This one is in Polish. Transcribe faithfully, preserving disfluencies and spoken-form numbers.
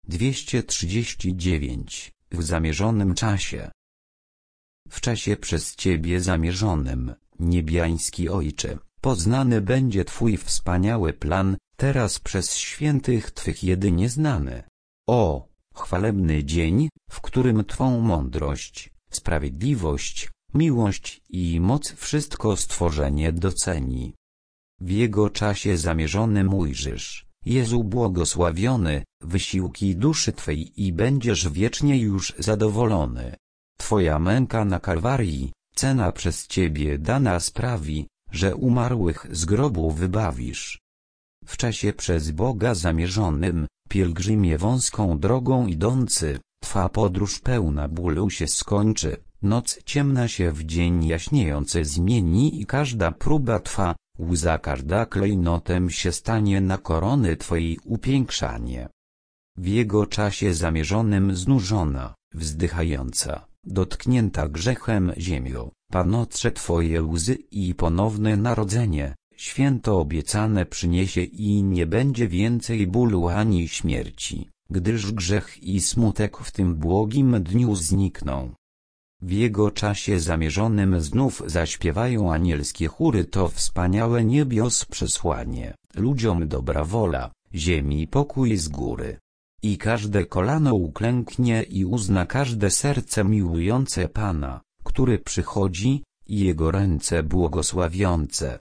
dwieście trzydzieści dziewięć. W zamierzonym czasie. W czasie przez Ciebie zamierzonym, niebiański Ojcze, poznany będzie Twój wspaniały plan, teraz przez świętych Twych jedynie znany. O, chwalebny dzień, w którym Twą mądrość, sprawiedliwość, miłość i moc wszystko stworzenie doceni. W Jego czasie zamierzonym ujrzysz, Jezu błogosławiony, wysiłki duszy Twej i będziesz wiecznie już zadowolony. Twoja męka na Kalwarii, cena przez Ciebie dana sprawi, że umarłych z grobu wybawisz. W czasie przez Boga zamierzonym, pielgrzymie wąską drogą idący, Twa podróż pełna bólu się skończy, noc ciemna się w dzień jaśniejący zmieni i każda próba Twa, łza każda klejnotem się stanie na korony Twojej upiększanie. W Jego czasie zamierzonym znużona, wzdychająca, dotknięta grzechem ziemią, panotrze Twoje łzy i ponowne narodzenie, święto obiecane przyniesie i nie będzie więcej bólu ani śmierci, gdyż grzech i smutek w tym błogim dniu znikną. W Jego czasie zamierzonym znów zaśpiewają anielskie chóry to wspaniałe niebios przesłanie, ludziom dobra wola, ziemi pokój z góry. I każde kolano uklęknie i uzna każde serce miłujące Pana, który przychodzi, i Jego ręce błogosławiące.